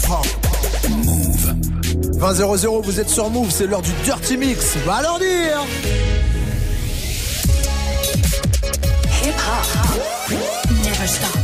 Move. 20-0-0, vous êtes sur Move, c'est l'heure du Dirty Mix. Va leur dire. Hip hop. Never stop.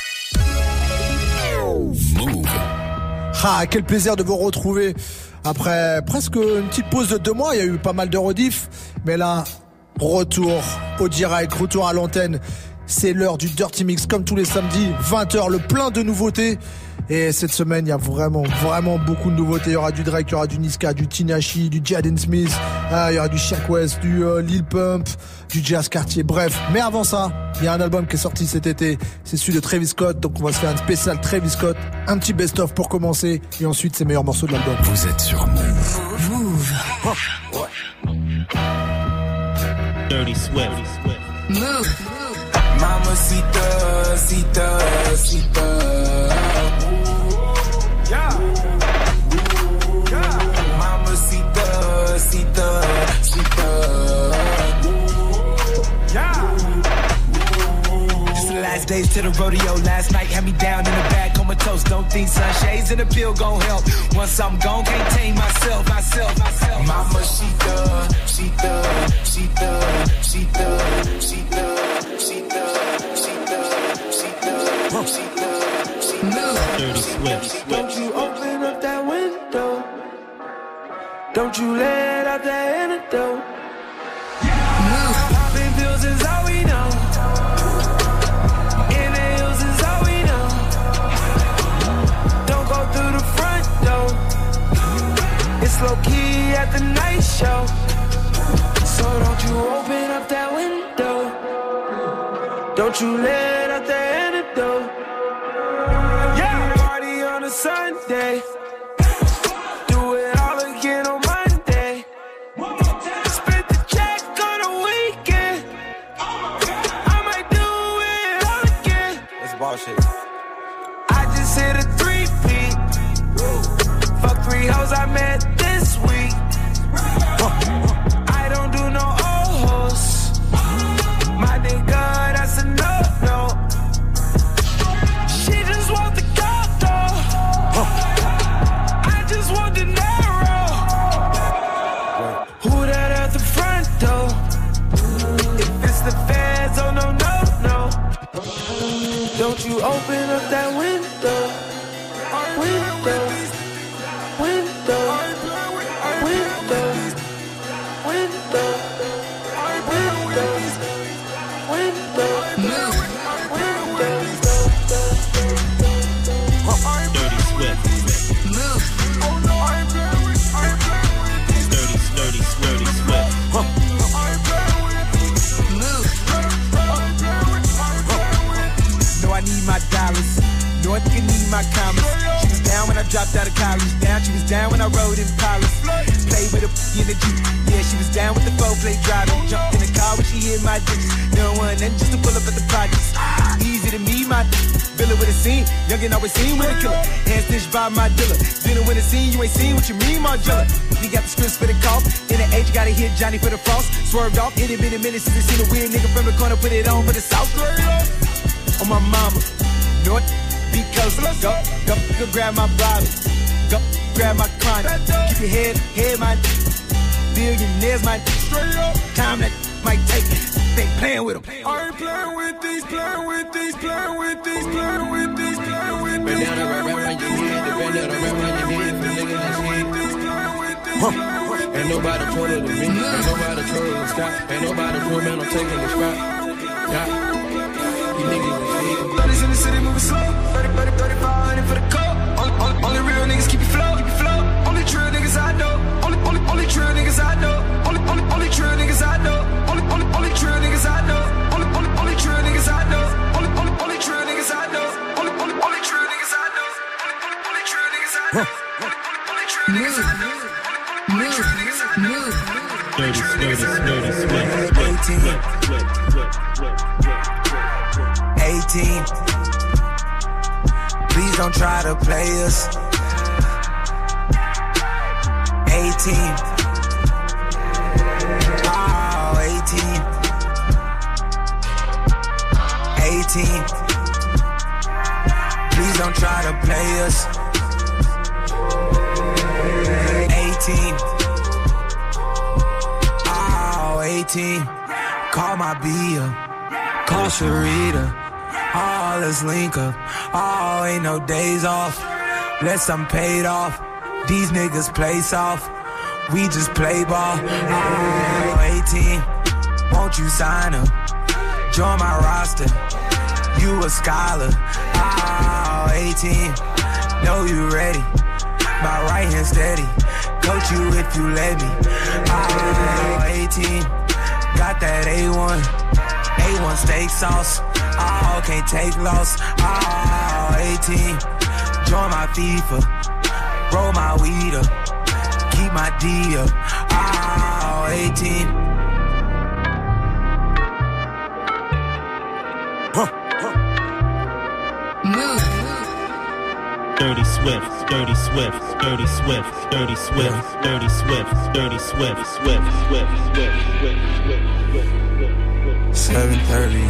Move. Ah, quel plaisir de vous retrouver après presque une petite pause de 2 mois. Il y a eu pas mal de rediff, mais là, retour au direct, retour à l'antenne. C'est l'heure du Dirty Mix, comme tous les samedis, 20h, le plein de nouveautés. Et cette semaine, il y a vraiment beaucoup de nouveautés. Il y aura du Drake, il y aura du Niska, du Tinashe, du Jaden Smith, il y aura du Shaq West, du Lil Pump, du Jazz Cartier. Bref, mais avant ça, il y a un album qui est sorti cet été. C'est celui de Travis Scott. Donc on va se faire un spécial Travis Scott. Un petit best-of pour commencer. Et ensuite, ses meilleurs morceaux de l'album. Vous êtes sur Move. Move. Dirty Swift. Move. Mamacita, cita. Yeah. Mamacita, cita. Yeah. Just the last days to the rodeo. Last night had me down in the bag, comatose. Don't think sunshades and the pill gon' help. Once I'm gone, can't tame myself. Mamacita, cita. Dirty Swift. Don't you open up that window. Don't you let out that antidote. Popping pills is all we know. Inhales is all we know. Don't go through the front door. It's low key at the night show. So don't you open up that window. Don't you let out that antidote. Yeah, party on a Sunday. Do it all again on Monday. Spend the check on a weekend. I might do it all again. That's bullshit. I just hit a 3-peat. Fuck 3 hoes I met this week. I don't do no old hoes. My nigga, that's a no-no. She just want the condo. I just want the narrow. Who that at the front door? If it's the feds, oh no. Don't you open up that window. No, I think I need my commas. She was down when I dropped out of college. Down, she was down when I rode in Palace. Played with a in the Jeep. Yeah, she was down with the 4-play driving. Jumped in the car when she hit my digits. No one, nothing just to pull up at the projects. Easy to me, my Villa with a scene. Youngin' always seen with a killer. Hand stitched by my dealer. Dinner with a scene, you ain't seen what you mean, Margella. You got the scripts for the call. In the age, gotta hit Johnny for the frost. Swerved off, it had been a minute since I seen a weird nigga from the corner. Put it on for the South. On my mama. North, be close. Go grab my bottle. Go grab my chronic. Keep your head, my billionaires, my time that might take. They playing with them. I ain't playing with these. Bend down and rap on your head. Bend down and rap on your head. Nigga, that's it. Ain't nobody pulling to me. Ain't nobody trolling the sky. Ain't nobody pulling, man, I'm taking the spot. Yeah. You niggas ain't 30s in the city moving slow. 3500 for the coat. Only real niggas keep it flow. Only true niggas I know. Only true niggas I know. Only true niggas I know. Only true niggas I know. Only true niggas I know. Only true niggas I know. Only true niggas I know. Only true niggas I know. Only true niggas I know. Move. Dirty. 18. Please don't try to play us. 18. Oh, 18. 18. Please don't try to play us. 18. Oh, 18. Call my B up. Call Sharita. Oh, let's link up. Oh, ain't no days off. Let's I'm paid off. These niggas play soft. We just play ball. Oh, 18. Won't you sign up? Join my roster. You a scholar. Oh, 18. Know you ready. My right hand steady. Coach you if you let me. Oh, 18. Got that A1. A1 steak sauce. Oh, can't take loss. Oh, 18. Join my FIFA. Roll my weed up. Keep my D up. Oh, 18. Move. Dirty Swift, Dirty Swift, Dirty Swift, Dirty Swift, Dirty Swift, Dirty Swift, Swift, Swift, Swift, Swift, Swift, Swift. 7:30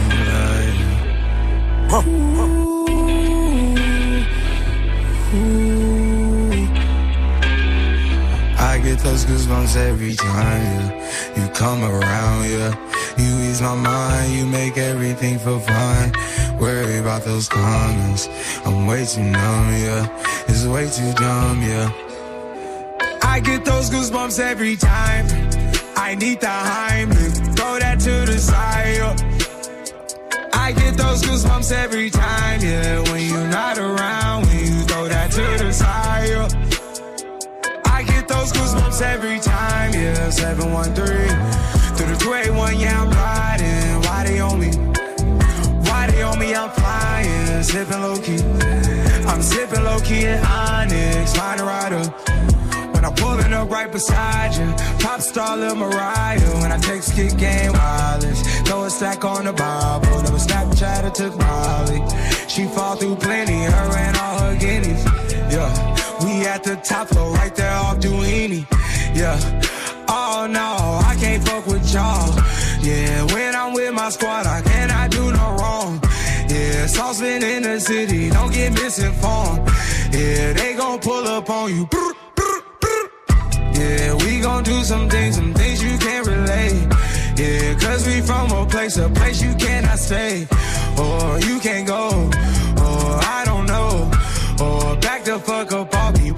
I get those goosebumps every time, yeah. You come around, yeah. You ease my mind, you make everything feel fine. Worry about those comments. I'm way too numb, yeah. It's way too dumb, yeah. I get those goosebumps every time. I need the Heimlich, throw that to the side, yeah. I get those goosebumps every time, yeah. When you're not around, when you throw that to the side, yeah. I get those goosebumps every time, yeah. 713 through the 281, yeah, I'm riding. Why they on me? Why they on me? I'm flying, sipping low key. I'm sipping low key in Onyx, find a rider. When I'm pulling up right beside you, pop star Lil Mariah. When I take skit game wireless, throw a stack on the Bible. Never Snapchat or took Molly. She fall through plenty, her and all her guineas. Yeah, we at the top floor, right there off Duini. Yeah, oh no, I can't fuck with y'all. Yeah, when I'm with my squad, I cannot do no wrong. Yeah, saucepan in the city, don't get misinformed. Yeah, they gon' pull up on you. Yeah, we gon' do some things you can't relate. Yeah, cause we from a place you cannot stay. Or you can't go, or I don't know. Or back the fuck up off me.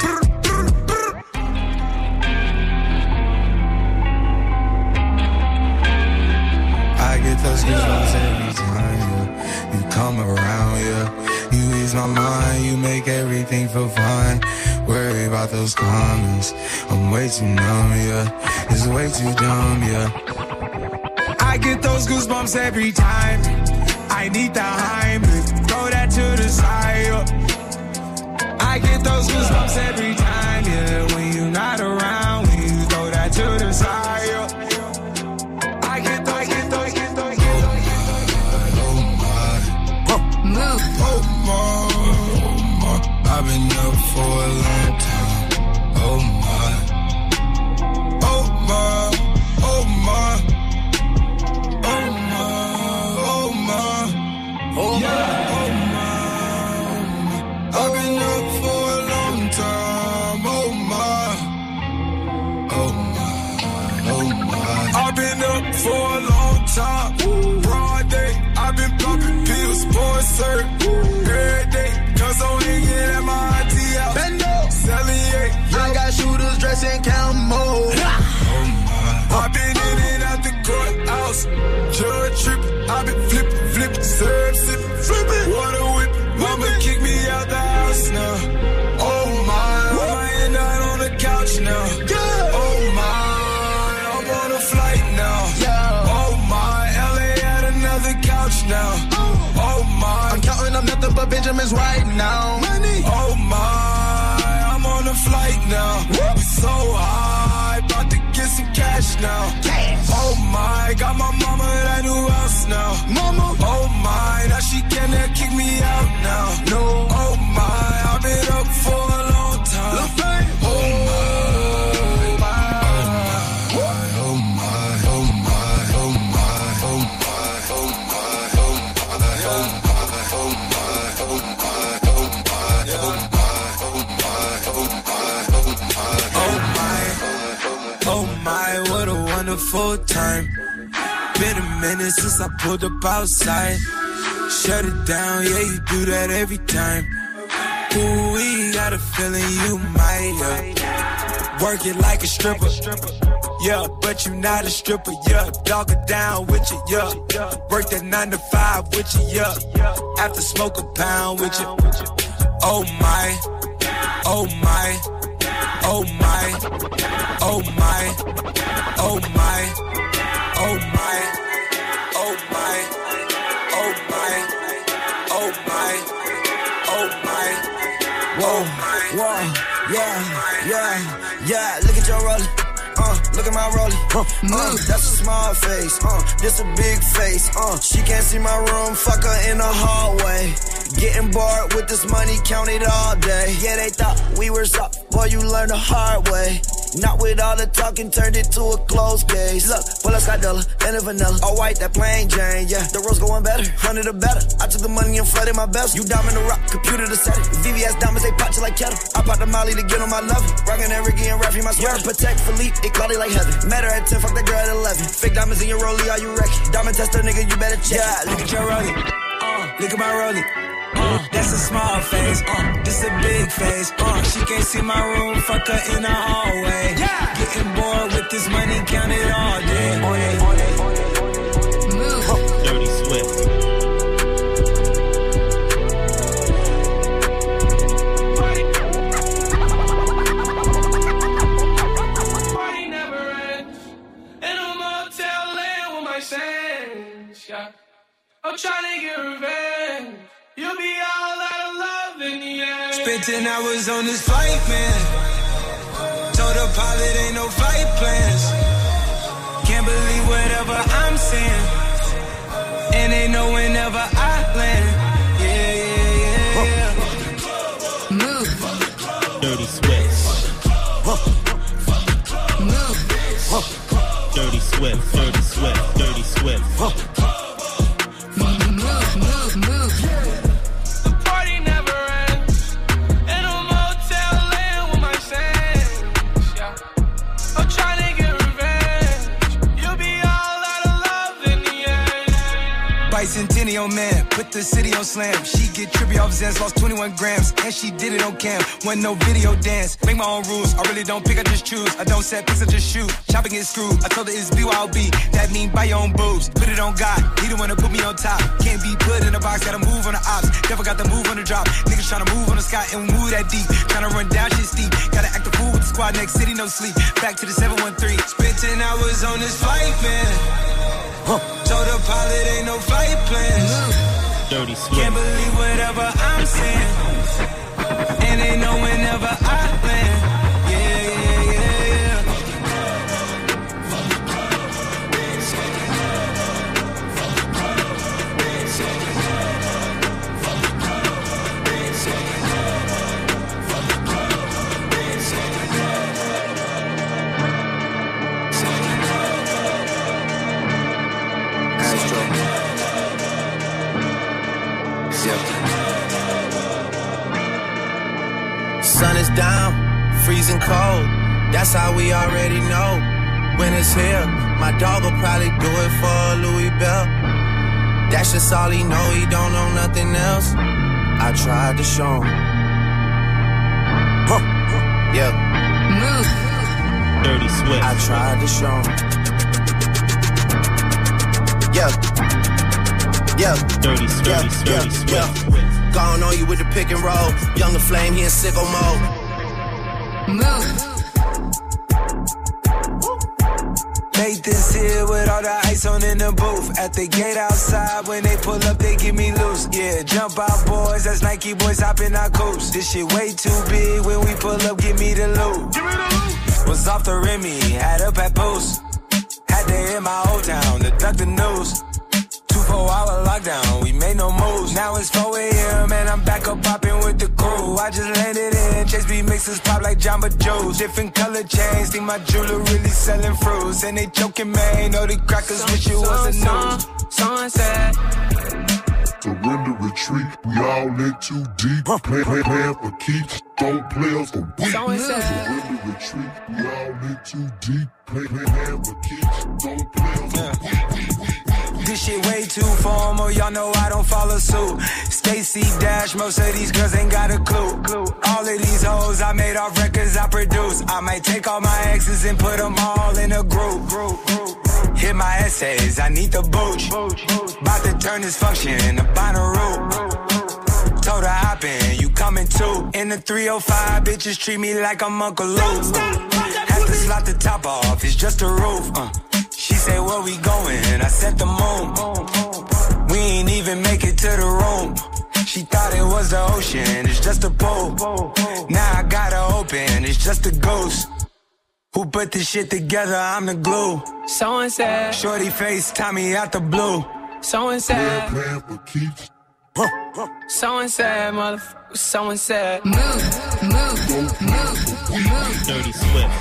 I get those goosebumps every time, yeah. You come around, yeah. You ease my mind, you make everything feel fine. Worry about those comments. I'm way too numb, yeah. It's way too dumb, yeah. I get those goosebumps every time. I need the Heimlich, throw that to the side, yeah. I get those goosebumps every time, yeah. When you're not around, when you throw that to the side, yeah. I get those. Move. I've been up for a long time. Oh my. Oh my. Oh my. Oh my. Oh my. Oh yeah. Oh my. I've been up for a long time. Oh my. Oh my. Oh my. I've been up for a long time. Broad day. I've been popping pills, sports cert. Every day. Cause I'm hanging at my auntie house. Bendo. Selling eight. I got shooters dressed in camo. Oh my. I've been in and out the courthouse. Judge tripping. I've been flipping, serve sipping, flipping. Water whipping. Mama kicked me out the house now. Oh my. With my hand out on the couch now. Yeah. Oh my. I'm on a flight now. Yeah. Oh my. LA at another couch now. Oh my. I'm counting up nothing but Benjamins right now. Money. Oh my. I'm on a flight now. It's so high. About to get some cash now. Cash. Oh my. Got my mama at a new house now. Mama. Oh my. Now she cannot kick me out now. No. Oh my. I've been up for a long time. Oh my. her full time. Been a minute since I pulled up outside. Shut it down, yeah, you do that every time. Ooh, we got a feeling you might, yeah. Work it like a stripper, yeah, but you not a stripper, yeah. Dog it down with you, yeah. Work that 9 to 5 with you, yeah. After smoke a pound with you. Oh my, oh my, oh my, oh my, oh my, oh my, oh my, oh my, oh my, oh my, whoa, whoa, yeah, look at your rollie. Look at my rollie. That's a small face. This a big face. She can't see my room. Fuck her in the hallway. Getting bored with this money, count it all day. Yeah, they thought we were soft. Boy, you learn the hard way. Not with all the talking, turned it to a closed case. Look, full of Scotella and a vanilla. All white, that plain Jane, yeah. The rose going better, 100 or better. I took the money and flooded my bells. You diamond the rock, computer to set it. VVS diamonds, they pop you like kettle. I popped the Molly to get on my level. Rockin' that Ricky and Raffy, my sweater. Protect Philippe, it called it like heaven. Met her at 10, fuck that girl at 11. Fake diamonds in your rollie, are you wrecking? Diamond tester, nigga, you better check. Yeah, look at your rollie. Look at my rollie. That's a small face, this a big face, she can't see my room, fuck her in the hallway, yeah. Getting bored with this money, count it all day. Move. Dirty Swift. Party never ends. In a motel land with my sands, yeah. I'm trying to get revenge. You'll be all out of love in the end. Spent 10 hours on this flight, man. Told the pilot ain't no flight plans. Can't believe whatever I'm saying. And they know whenever I land. Yeah. Move. Dirty Swift. Move. Dirty Swift. Dirty Swift. Dirty Swift. Move. The party never ends. In a motel land with my sands, yeah. I'm trying to get revenge. You'll be all out of love in the end. Bicentennial man, put the city on slam. She get trippy off Zans, lost 21 grams. And she did it on cam, wasn't no video dance. Make my own rules, I really don't pick, I just choose. I don't set picks, I just shoot. Chopping is screwed, I told her it's BYOB. That mean buy your own boobs, put it on God. He the one to put me on top. Can't be put in a box, gotta move on the ops. Never got the move on the drop. Niggas tryna move on the sky and move that deep. Tryna run down shit steep. Gotta act the fool with the squad, next city, no sleep. Back to the 713. Spent 10 hours on this flight, man. Told the pilot ain't no flight plans. Dirty Swift. Can't believe whatever I'm saying. And they know whenever I land. Yeah. Sun is down, freezing cold. That's how we already know. When it's here, my dog will probably do it for Louis Bell. That's just all he know, he don't know nothing else. I tried to show him. Yeah. Move. Dirty Swift. I tried to show him. Yeah. Dirty Swift. Gone on you with the pick and roll. Younger Flame, he in sicko mode. Move. Nathan's here with all the ice on in the booth. At the gate outside, when they pull up, they give me loose. Yeah, jump out, boys. That's Nike boys hopping our coast. This shit way too big. When we pull up, give me the loot. Was off the Remy, had up at post. Had to hit my old town to duck the news. 24-hour lockdown, we made no moves. Now it's 4 a.m. and I'm back up popping with the crew. I just landed in, Chase B mixes pop like Jamba Joe's. Different color chains, think my jeweler really selling fruits. And they joking, man, know the crackers wish it was a news. Sunset, surrender, retreat. We all in too deep. Plan for keeps. Don't play us for weak. Surrender, retreat. We all in too deep. Plan for keeps. Don't play us for weak. This shit way too formal, y'all know I don't follow suit. Stacy Dash, most of these girls ain't got a clue. All of these hoes I made off records I produce. I might take all my exes and put them all in a group. Hit my essays, I need the booch. About to turn this function into Bonnaroo. Told her hop in, you coming too. In the 305, bitches treat me like I'm Uncle Luke. Have to slot the top off, it's just a roof. She said, where we going? I said the moon. We ain't even make it to the room. She thought it was the ocean, it's just a pool. Now I gotta open, it's just a ghost. Who put this shit together? I'm the glue. Someone said, shorty face, Tommy out the blue. Someone said, Plan for keeps. someone said, motherfucker, someone said, Move. Dirty Swift.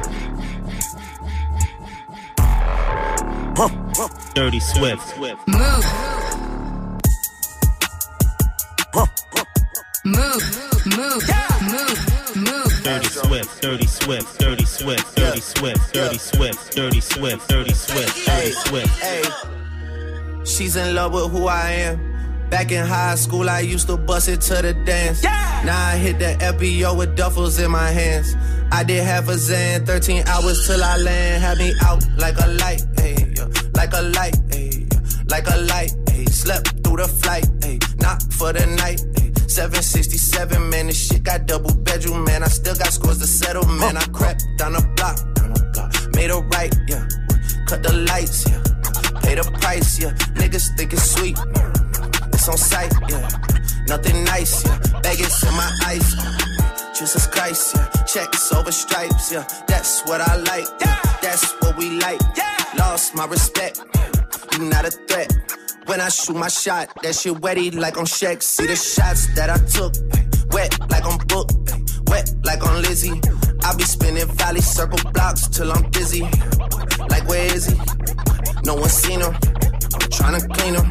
Dirty Swift. Move. Dirty Swift. Dirty Swift. Dirty Swift. Dirty Swift. Dirty Swift. Dirty Swift. Dirty Swift. Dirty Swift. Hey, she's in love with who I am. Back in high school, I used to bust it to the dance. Now I hit the FBO with duffels in my hands. I did half a Zan, 13 hours till I land. Had me out like a light, ayy, like a light, ayy, like a light, ayy. Slept through the flight, ayy, not for the night, ayy. 767, man, this shit got double bedroom, man. I still got scores to settle, man. I crept down the block, made a right, yeah. Cut the lights, yeah. Pay the price, yeah. Niggas think it's sweet, it's on sight, yeah. Nothing nice, yeah. Baggage in my ice, Jesus Christ, yeah. Checks over stripes, yeah. That's what I like, yeah. That's what we like, yeah. Lost my respect, you not a threat. When I shoot my shot, that shit wetty like on Shaq. See the shots that I took, wet like on Book, wet like on Lizzie. I be spinning valley circle blocks till I'm busy. Like where is he? No one seen him. I'm tryna clean him.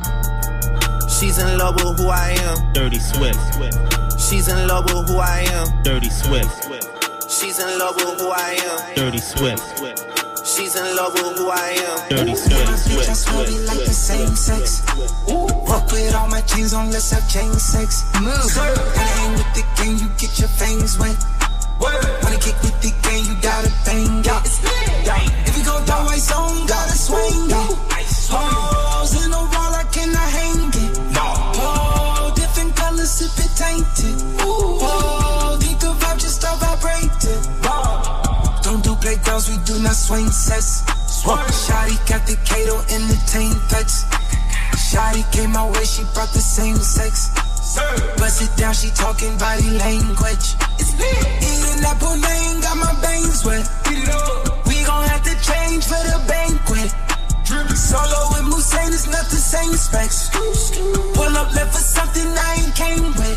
She's in love with who I am. Dirty Swift. She's in love with who I am. Dirty Swift. She's in love with who I am. Dirty Swift. She's in love with who I am. Dirty Swift. Bitch, I swear we like the same sex. Fuck with all my chains on, let's have chain sex. Move. And I hang with the gang, you get your fangs wet. Wanna kick with the gang, you gotta bang it. If you go down white zone, gotta swing it. Hoes in a wall, I cannot hang it. Oh, different colors, sip it tainted. Oh, think the vibe just start vibrating. Don't do playgrounds, we do not swing sets. Shawty got the Kato entertain pets. Shawty came my way, she brought the same sex. Bust it down, she talking body language. Eating that pudding, got my bangs wet. We gon' have to change for the banquet. Solo with Musain is not the same specs. Pull up left for something I ain't came with.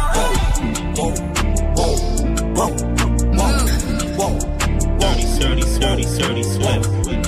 Dirty Swift.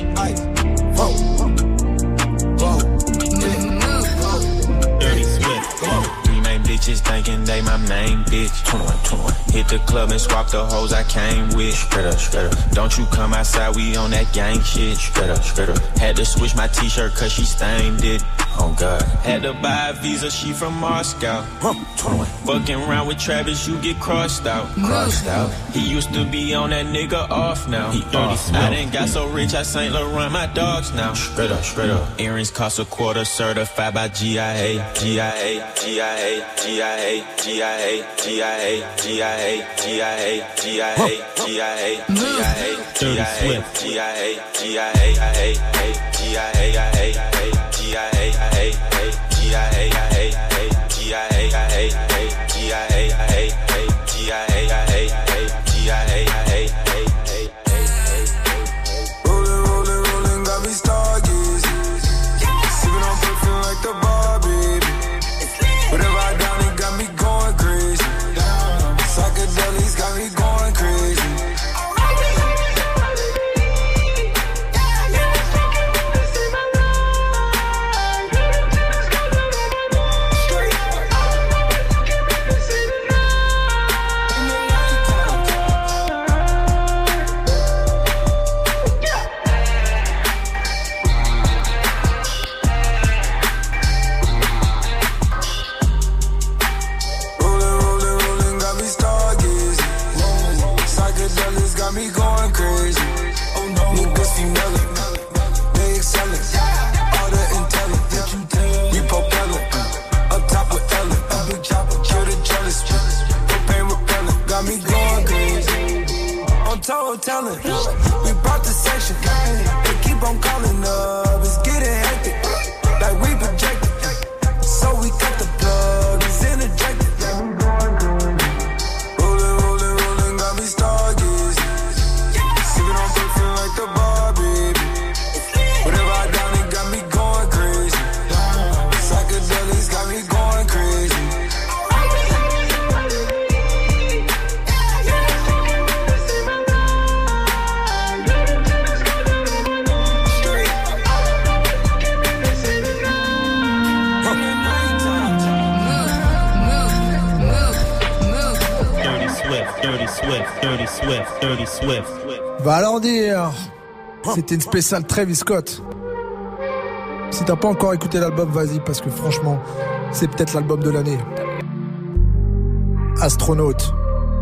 Dirty Swift. Three main bitches thinking they my main bitch. 21. Hit the club and swap the hoes I came with. Straight up. Don't you come outside, we on that gang shit. Straight up. Had to switch my t-shirt cause she stained it. Oh God. Had to buy a visa, she from Moscow. 21. Fucking around with Travis, you get crossed out. He used to be on that nigga off now. He off. I done got so rich, I Saint Laurent my dogs now. Straight up. Earrings cost a quarter, certified by GIA. Rolling, got me stargazing. Sipping on perfume like the bar, baby. Whatever I down, it got me going crazy. Psychedelics got me going crazy. got me going crazy. Oh no, niggas female, they excellent. All the intelligence, we propelling. Up top with Ellen, a big chopper, kill the jealous. Propane repellent, got me going crazy. On total talent, we brought the section. They keep on calling up, it's getting hectic. Like we projected, so we cut the plug, it's interjected. Rolling, got me stargazing. Sipping on perfume like the bar, baby. Whatever I done, it got me going crazy. Psychedelics got me going crazy. Dirty Swift. Va alors dire, c'était une spéciale Travis Scott. Si t'as pas encore écouté l'album, vas-y, parce que franchement, c'est peut-être l'album de l'année. Astronaute.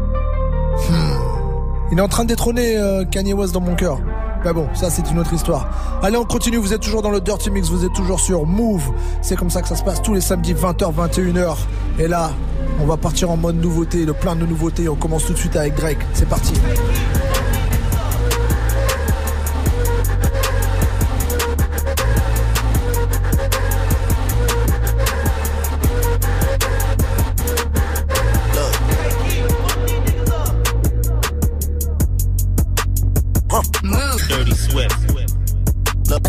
Il est en train de détrôner Kanye West dans mon cœur. Mais bon, ça c'est une autre histoire. Allez, on continue, vous êtes toujours dans le Dirty Mix, vous êtes toujours sur Move. C'est comme ça que ça se passe tous les samedis 20h, 21h. Et là, on va partir en mode nouveauté, de plein de nouveautés. On commence tout de suite avec Drake. C'est parti. Dirty Swift. Look,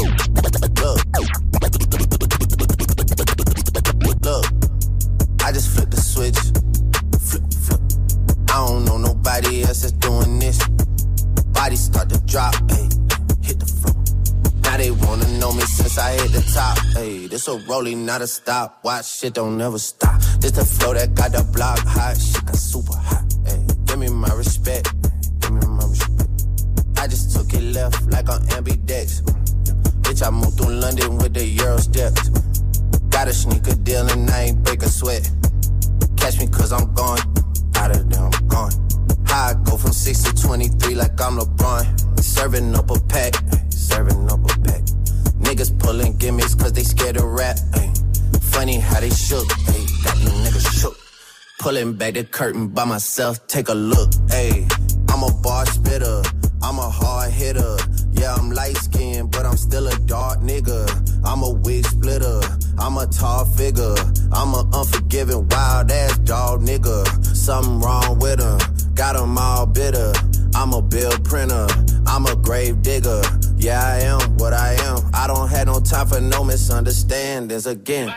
I just flipped the switch. Flip. I don't know nobody else that's doing this. Body start to drop, ayy, hit the floor. Now they wanna know me since I hit the top, ayy. This a rolling, not a stop. Watch, shit don't never stop. This the flow that got the block hot. Shit got super hot, ayy. Give me my respect. I just took it left like on ambidex. Bitch, I moved through London with the Euro steps. Got a sneaker deal and I ain't break a sweat. Catch me cause I'm gone. Out of there, I'm gone. How I go from 6 to 23 like I'm LeBron. Serving up a pack. Niggas pulling gimmicks cause they scared to rap. Ay. Funny how they shook. Ay. Got you niggas shook. Pulling back the curtain by myself. Take a look. Ay. I'm a bar spitter. I'm a hard hitter. Yeah, I'm light skinned, but I'm still a dark nigga. I'm a wig splitter. I'm a tall figure. I'm a unforgiving, wild ass dog nigga. Something wrong with him. Got him all bitter. I'm a bill printer. I'm a grave digger. Yeah, I am what I am. I don't have no time for no misunderstandings again.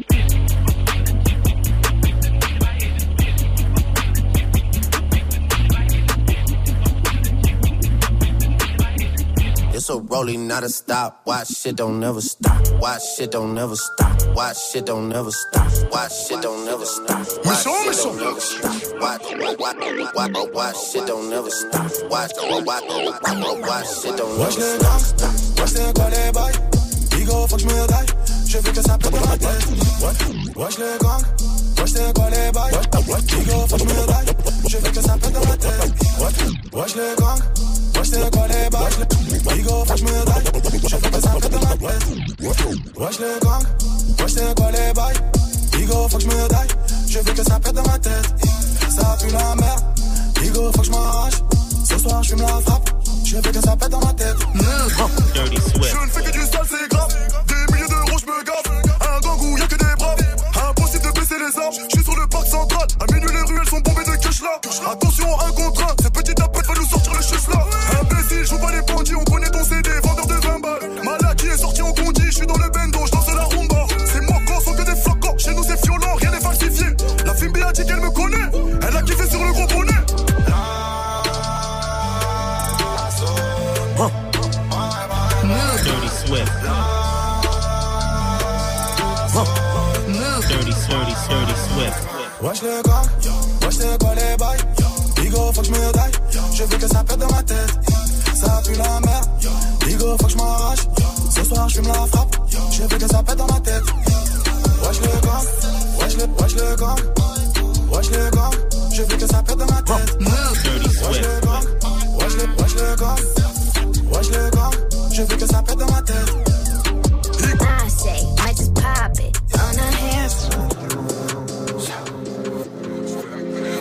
It's a rolling, not a stop. Watch shit don't never stop. Watch shit don't never stop. Watch shit don't never stop. Watch shit don't never stop. Watch shit don't never stop. Watch shit don't never stop. Watch shit don't never stop. Wesh les quoi les bails. Bigo faut que j'me daille. Je veux que ça pète dans ma tête. Wesh les gangs. Wesh les quoi les bails. Bigo faut que j'me daille. Je veux que ça pète dans ma tête. Wesh les gangs. Wesh les quoi les bails. Bigo faut que j'me daille. Je veux que ça pète dans ma tête. Wesh les gangs. Wesh les quoi les bails. Bigo faut que j'me daille. Je veux que ça pète dans ma tête. Ça pue la merde. Bigo faut que j'm'arrache. Ce soir j'fume la frappe. Je veux que ça pète dans ma tête. Dirty Swift. Je ne fais que du sale, c'est grave. Des milliers d'euros, je me gave. Un gang où y'a que des braves. Impossible de baisser les armes. Je suis sur le parc central. À minuit, les ruelles sont bombées de cash là. Attention, un contre un. Ce petit tapette va nous sortir le chef là. Imbécile, joue pas les bandits. On connaît ton CD, vendeur de 20 balles. Malak qui est sorti en condi. Je suis dans le bendo, je danse la rumba. C'est moi quand sans que des flocons. Chez nous, c'est violent, rien n'est falsifié. La fille a dit qu'elle me connaît. Elle a kiffé sur le gros bonnet. Dirty Swift. Dirty Swift. Wesh les gars, wesh les quoi les bails. Bigo faut que j'me daille. Je veux que ça pète dans ma tête. Ça pue la merde. Bigo faut que j'm'arrache. Ce soir j'fume la frappe. Je veux que ça pète dans ma tête. Wesh les gars, wesh les gars. Wesh les gars, je veux que ça pète dans ma tête. Dirty Wesh les Swift. gars, wesh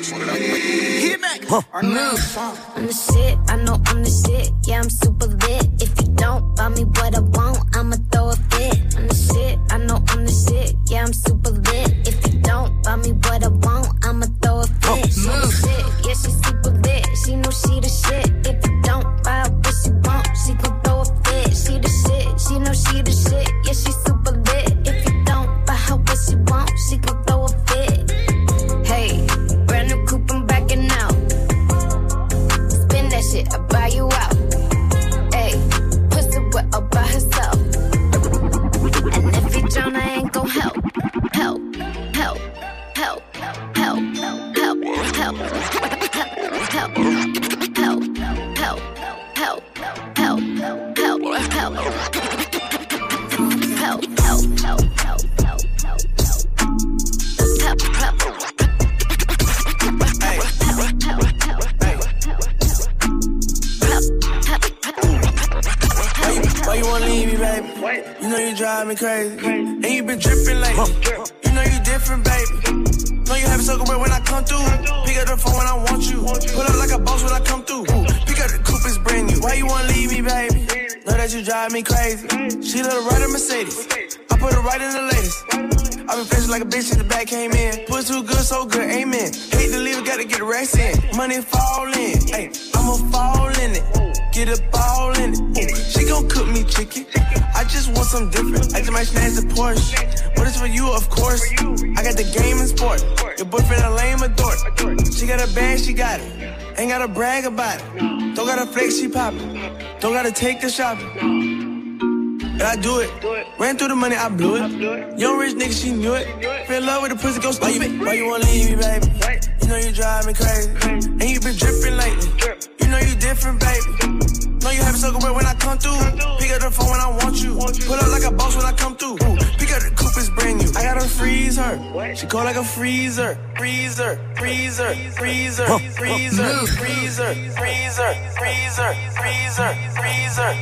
Hit back. Move. I'm the shit, I know I'm the shit. Yeah, I'm super lit. If you don't buy me what I want, I'ma throw a fit. I'm the shit, I know I'm the shit. Yeah, I'm super lit. If you don't buy me what I want, I'ma throw a fit. She the shit, yeah, she super lit. She know she the shit. If you don't buy what she want, she gon' throw a fit. She the shit, she know she the shit. Yeah, she super lit. If you don't buy her what she want, she gon' throw a fit. Hey, brand new coupe, I'm backing out. Spin that shit, I'll buy you out. Hey, pussy wet all by herself. And if you drown, I ain't gon' help. Help, help, help, help, help, help, help, help, help, help, help, help, help, help, Why you wanna leave me, baby? You know you drive me crazy. And you been dripping lately. You know you different, baby. Know you have it so good when I come through. Pick up the phone when I want you. Pull up like a boss when I come through. Pick up the coupe, it's brand new. Why you wanna leave me, baby? Know that you drive me crazy. She let her ride a Mercedes. I put her right in the latest. I been flashing like a bitch since the back came in. Push too good, so good, amen. Hate to leave it, gotta get the rest in. Money fall in, ayy, I'ma fall in it. Get a ball in it. She gon' cook me chicken. I just want something different. I just might snatch the Porsche. But it's for you, of course. I got the game in sport. Your boyfriend a lame, a dork. She got a bag, she got it. Ain't gotta brag about it. Don't gotta flex, she poppin'. Don't gotta take the shopping. And I do it. Ran through the money, I blew it. Young rich nigga, she knew it. Fell in love with the pussy, go stupid. Why you wanna leave me, baby? You know you drive me crazy. And you been dripping lately. You know you different, baby. Know you have it so good when I come through. Pick up the phone when I want you. Pull up like a boss when I come through. Pick up the coupe, it's brand new. I gotta freeze her. She cold like a freezer. Freezer, freezer, freezer, freezer, freezer, freezer, freezer, freezer, freezer,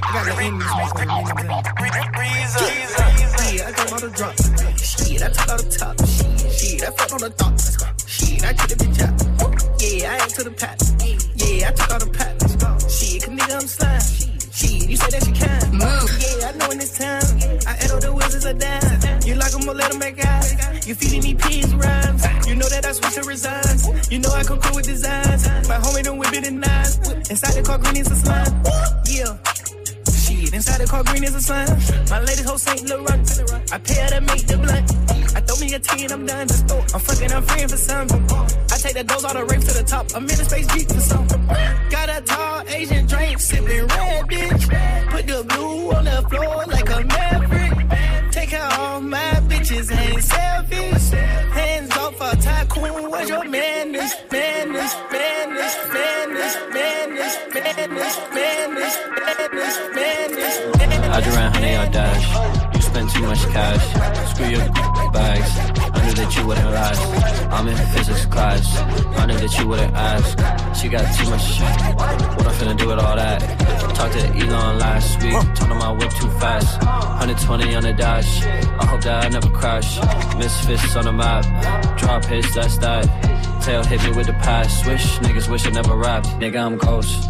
yeah, I got all the drop. Shit, I took all the top. Shit, I fucked on the thoughts. Shit, I took the bitch out. Yeah, I ain't to the pat. Yeah, I took all the pat. Shit, cause nigga, I'm slime. Shit, you say that you can. Yeah, I know in this time. I ate all the wizards are down. You like them or let them make out. You feeding me peas rhymes. You know that I switch to resigns. You know I come cool with designs. My homie done whip it in nines. Inside the car, green is a slime. Yeah. Inside the car, green is a slime. My lady hoe St. Laurent. I pay her to make the blunt. I throw me a T and I'm done. I'm fucking, I'm freeing for something. I take the dose, all the rape to the top. I'm in the space deep for something. Got a tall Asian drink, sipping red, bitch. Put the blue on the floor like a maverick. Take out all my bitches, ain't selfish. Hands off a tycoon, where's your madness? Madness, madness, madness, madness, madness, madness, madness, madness. I just ran honey or dash. You spent too much cash. Screw your bags. I knew that you wouldn't last. I'm in physics class. I knew that you wouldn't ask. She got too much shit. What I'm finna do with all that? Talked to Elon last week. Told him I whip too fast. 120 on the dash. I hope that I never crash. Misfits on the map. Drop hits, that's that. Tail hit me with the pass. Swish, niggas wish I never rapped. Nigga, I'm ghost.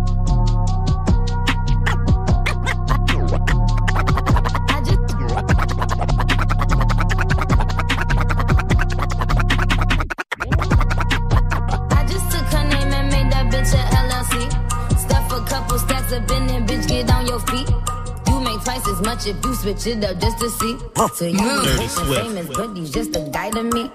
As much if you switch it up just to see. So you famous, but you just a guy to me.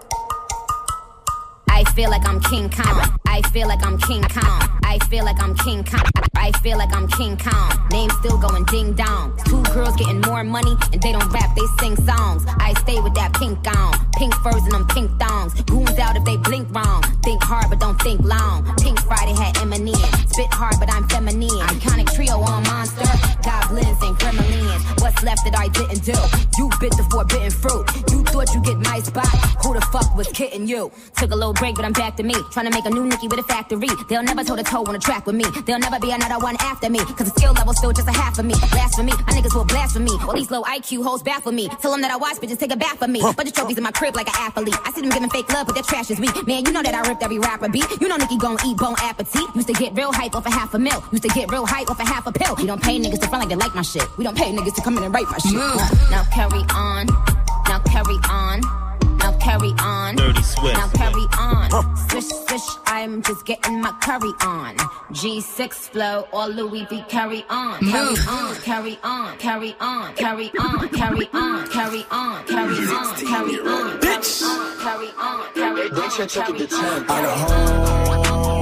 I feel like I'm King Kong. I feel like I'm King Kong. I feel like I'm King Kong. I feel like I'm King Kong. Name still going ding dong. Two girls getting more money and they don't rap, they sing songs. I stay with that pink on. Pink furs and them pink thongs. Goons out if they blink wrong. Think hard but don't think long. Pink Friday had Eminem. Spit hard but I'm feminine. Iconic trio on Monster. Goblins and gremlins. What's left that I didn't do? You bit the forbidden fruit. You thought but you get my spot. Who the fuck was kidding you? Took a little break, but I'm back to me. Trying to make a new Nicki with a factory. They'll never toe to toe on a track with me. There'll never be another one after me. Cause the skill level's still just a half of me. Blasphemy, my niggas will blasphemy. All these low IQ hoes baffle me. Tell them that I watch bitches take a bath for me. Bunch of trophies in my crib like an athlete. I see them giving fake love, but their trash is weak. Man, you know that I ripped every rapper beat. You know Nicki gon' eat bone appetit. Used to get real hype off a $500,000. Used to get real hype off a half a pill. We don't pay niggas to front like they like my shit. We don't pay niggas to come in and write my shit. Now carry on. Now carry on. Now carry on. Dirty Swift. Now carry on. Swish, swish, I'm just getting my curry on. G6 flow or Louis V, carry on. Carry on, carry on, carry on, carry on, carry on, carry on, carry on, carry on, bitch. Carry on, carry on, carry on. Out of home,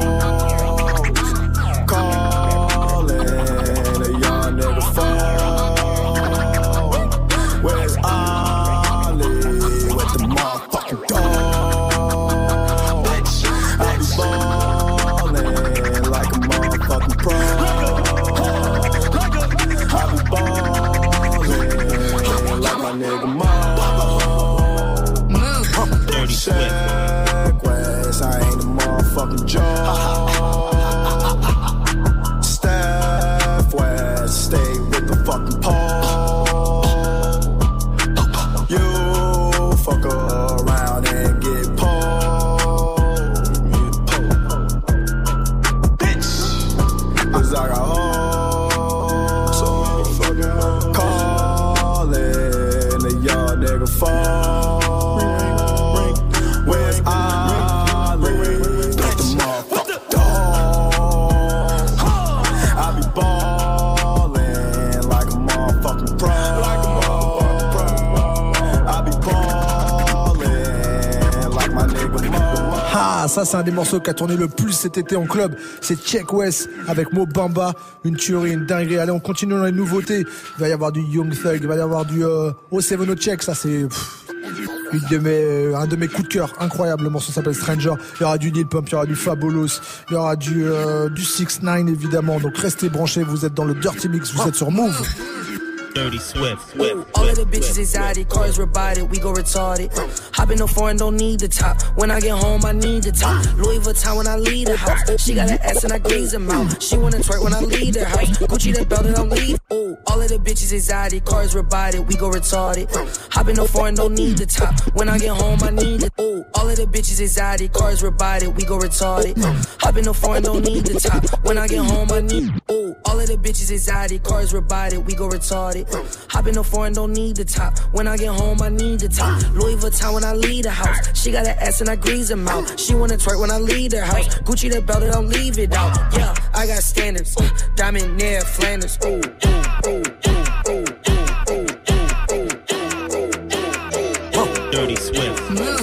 calling a young nigga phone. Where's Ollie with the motherfucking dog? Bitch, I be ballin' like a motherfucking pro. I be ballin' like my nigga Mo. Dirty Swift. Segways, I ain't a motherfucking joke. Steph West, stay with the fucking pole. You fuck around and get pulled. Bitch, 'cause I got hoes. So fucking calling a young nigga phone. Where's Ollie? Got the motherfucking dog. I be ballin' like a motherfucking pro. I be ballin' like my nigga Mo. Ah, ça c'est un des morceaux qui a tourné le plus cet été en club. C'est Check West avec Mo Bamba, une tuerie, une dinguerie. Allez, on continue dans les nouveautés. Il va y avoir du Young Thug, il va y avoir du O7 Check. Ça c'est un de mes coups de cœur. Incroyable, le morceau s'appelle Stranger. Il y aura du Lil Pump, il y aura du Fabulous, il y aura du 6ix9ine évidemment. Donc restez branchés, vous êtes dans le Dirty Mix, vous êtes sur Move. Dirty Swift. All of the bitches anxiety, cars robotic, we go retarded. Hop in the foreign, don't need the top. When I get home, I need the top. Louis Vuitton when I leave the house. She got an ass and I grease them out. She wanna twerk when I leave the house. Gucci the belt and I'm leave. Oh, all of the bitches anxiety, cars robotic, we go retarded. Hop in the foreign, don't need the top. When I get home, I need it. Oh, all of the bitches anxiety, cars robotic, we go retarded. Hop in the foreign, don't need the top. When I get home, I need it. Oh, all of the bitches anxiety, cars robotic, we go retarded. Hop in the foreign, don't need the top. When I get home, I need the top. Louis Vuitton when I leave the house. She got an ass and I grease them out. She wanna twerk when I leave the house. Gucci the belt and don't leave it out. Yeah, I got standards. Diamond near Flanders. Ooh, ooh, ooh, ooh, ooh, ooh, ooh, ooh. Dirty Swift.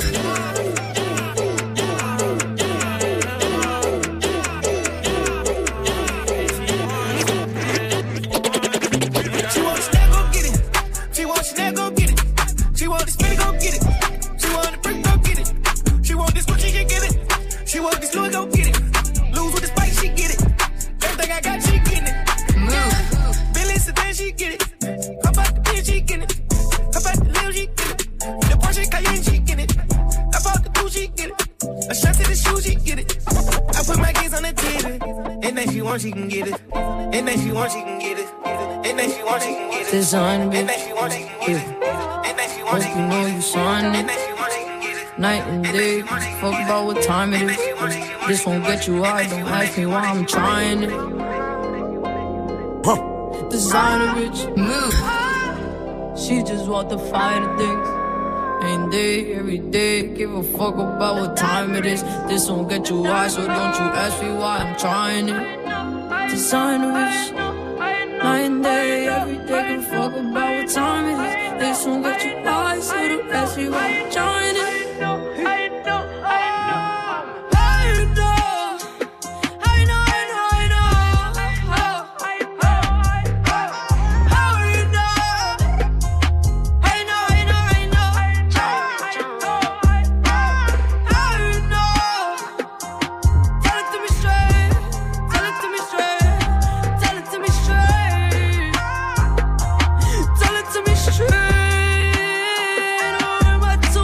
She can get it. Anything she wants, she can get it. Anything she wants, she can get it. Design, bitch. Anything she wants, she can get it. Anything she wants, she Hope you can know get you it. sign it. Anything she wants, she can get it. Night and day, fuck about what time it is. This won't get you high, don't ask me why I'm trying it. Designer bitch, move. She just want the finer things. Ain't day, every day, give a fuck about what time it is. This won't get you high, so don't you ask me why I'm trying it. Designer bitch, night and day, every day, give a fuck about what time it is. This won't get you high, so don't ask me why I'm trying it. Tell it to me straight.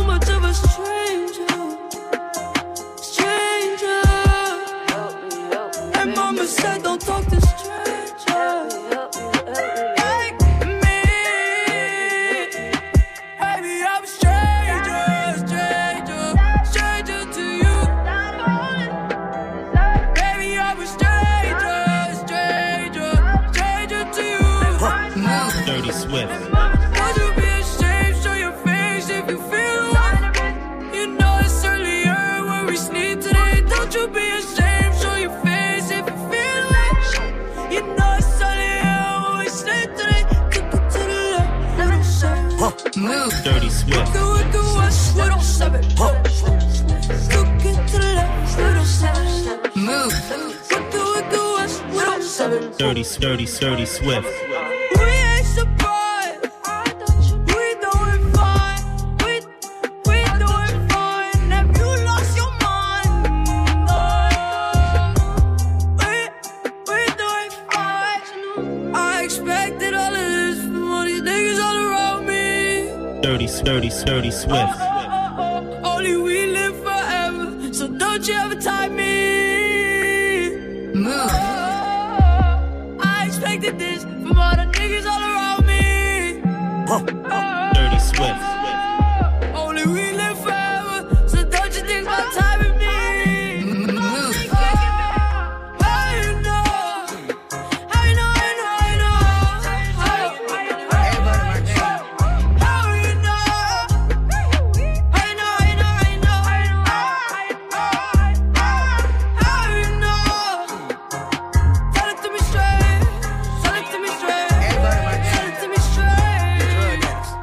Don't you be ashamed, show your face if you feel it. You know it's only here when we slip today. Took it to the left, little seven. Move. Dirty Swift. Look at what's little seven. Took it to the left, little seven. Move. Look at what's little seven. Dirty Swift. We ain't surprised. We doing fine. We doing fine. Have you lost your mind? We doing fine. I expected all of this from all these niggas all around me. Dirty Swift. Only we live forever, so don't you ever tie me. Move. I expected this from all the niggas all around me. Dirty Swift. Only we live forever, so don't you think about timing me. Move. How you know? How you know? How you know? How you know? How you know? Tell it to me straight. Tell it to me straight. Tell it to me straight.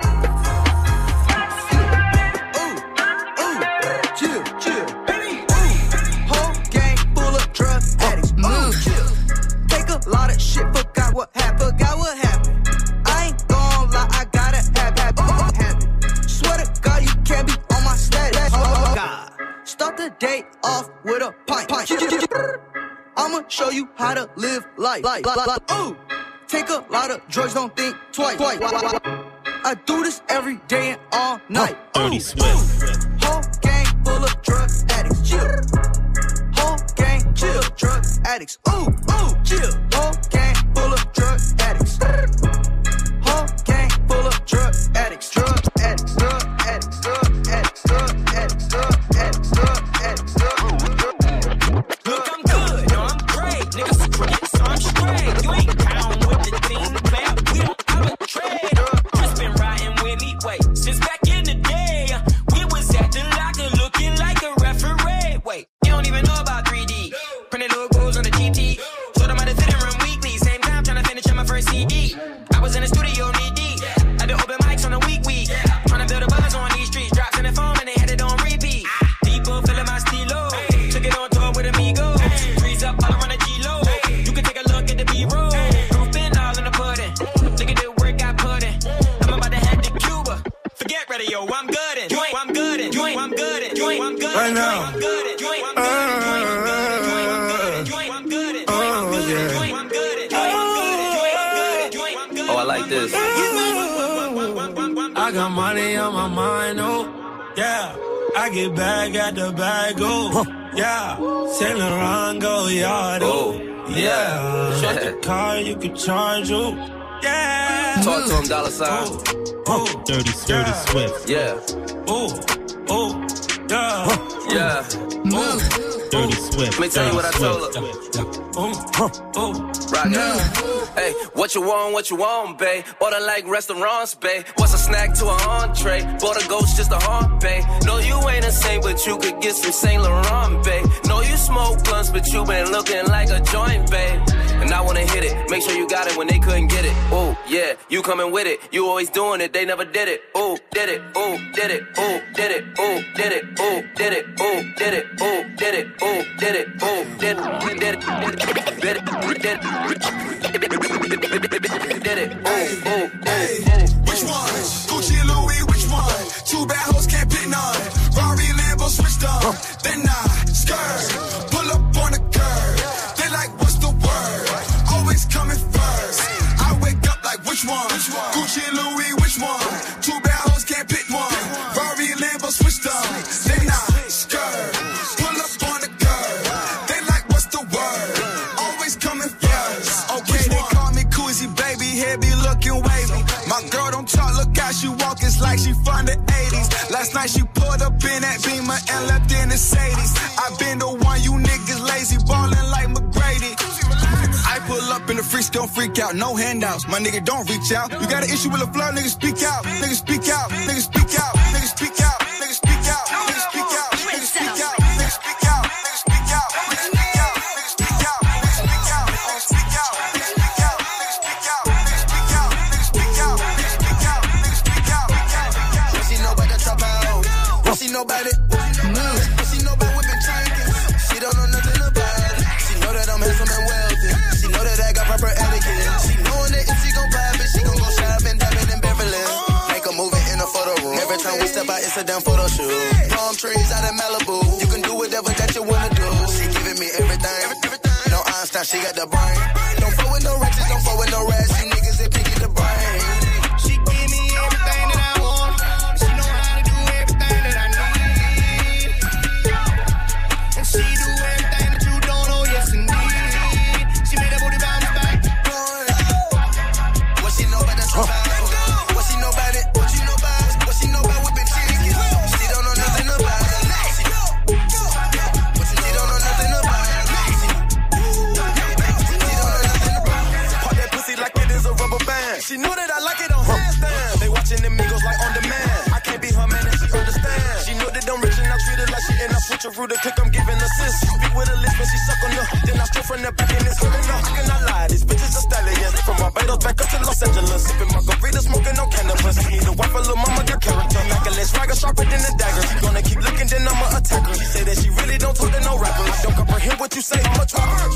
Chill. Whole gang full of drug addicts. Chill. Take a lot of shit, forgot what happened. I ain't gon' lie, I gotta have it. Swear to God, you can't be on my status. God. Start the day off with a pint. I'ma show you how to live life. Ooh. Take a lot of drugs, don't think twice. I do this every day and all night. Dirty Swift. Whole gang full of drug addicts. Chill. Whole gang chill. Drug addicts. Ooh, chill. Whole gang full of drug addicts. Whole gang full of drug addicts. Drug addicts. Drug addicts. Drug addicts. Drug addicts. Drug addicts. Drug addicts. Look, I'm good, no, I'm great. Niggas crooked, so I'm straight. You ain't down with the team, player. We don't have a trade. Chris been riding with me, wait. Since back in the day, we was at the locker looking like a referee. Wait, you don't even know about 3D. Printed logos on the GT. Showed them how to fit and run weekly. Same time trying to finish on my first CD. I was in the studio knee deep. I did open mics on a week. Trying to build a buzz on these streets. Drops in the phone and they had it on repeat. People feeling my stilo. Took it on tour with amigos. Freeze up all around the G-Low. You can take a look at the B-roll. Proof been all in the pudding. Look at the work I put in. I'm about to head to Cuba. Forget radio, I'm good in. I'm good in. I'm good in. I'm good in. Right now. I'm good in. I'm good in. Oh, I like this. I got money on my mind, oh, yeah. I get bag at the bag, oh, yeah. Saint Laurent go yard, oh, yeah. Shut the car, you can charge, oh, yeah. Talk to him, dollar sign. Dirty Swift. Yeah. Yeah. Dirty Swift. Let me tell you what I told her. Rock it. Hey, what you want, babe? Order like restaurants, babe. What's a snack to an entree? Bought a ghost just a haunt, babe. No, you ain't the same, but you could get some Saint Laurent, babe. No, you smoke blunts, but you been looking like a joint, babe. And I wanna hit it, make sure you got it when they couldn't get it. Ooh, yeah, you coming with it. You always doing it, they never did it. Ooh, did it, ooh, did it, ooh, did it, ooh, did it, ooh, did it, ooh, did it, ooh, did it, ooh, did it, ooh, did it, did it, Which one? Gucci and Louis, which one? Two bad hoes can't pick none. Rari Lambo switched on. Then I skirt, pull up on the curb. They like, what's the word? Always coming first. I wake up like, which one? Gucci and Louis, which one? Two bad hoes can't pick one. Rari Lambo switched on. Then I skirt, pull up on the curb. They like, what's the word? Always coming first. Okay, they call me Koozie, baby. Hair be looking wavy. My girl don't talk, look how she walk, it's like she from the 80s. Last night she pulled up in that Beamer and left in the Sadies. I been the one, you niggas lazy, ballin' like McGrady. I pull up in the freaks, don't freak out, no handouts. My nigga don't reach out. You got an issue with a flow, nigga speak out. Nigga speak out, nigga speak out, nigga speak out, nigga speak out, nigga speak out, nigga speak out, nigga speak out, nigga speak out. a damn photo shoot. Palm trees out in Malibu. You can do whatever that you wanna do. She giving me everything. No Einstein, she got the brain. Don't fuck with no riches, don't fuck with no rats. See niggas that pick the brain. She give me everything that I want. She know how to do everything that I need. And she do everything that you don't know, yes indeed. She made that booty bounce back. What she know about that survival? What she know about it? What you know about it? What she know about whipping chicken? She don't know nothing about it. What she don't know nothing about it. Pop that pussy like it is a rubber band. She knew that I like it on handstand. They watching the Migos like on demand. I can't be her man and she understand. She know that I'm rich and I treat her like she and I switch her through the click. I'm giving assist. She speak with a list when she suck on the hook. Then I strip from the back and it's hooking up. I cannot lie, these bitches are stallions. From Barbados back up to Los Angeles. Sipping margarita, smoking on cannabis. Need a wife, a little mama got character. Immaculate swagger, sharper than a dagger. She gonna keep looking, then I'ma attack her. She say that she really don't talk to no rapper. I don't comprehend what you say, I'm a trapper.